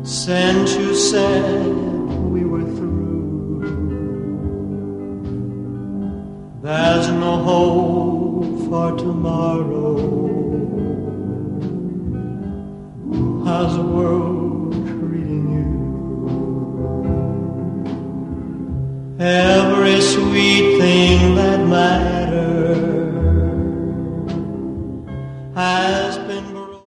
Since you said we were through, there's no hope for tomorrow. How's the world treating you? Every sweet thing that matters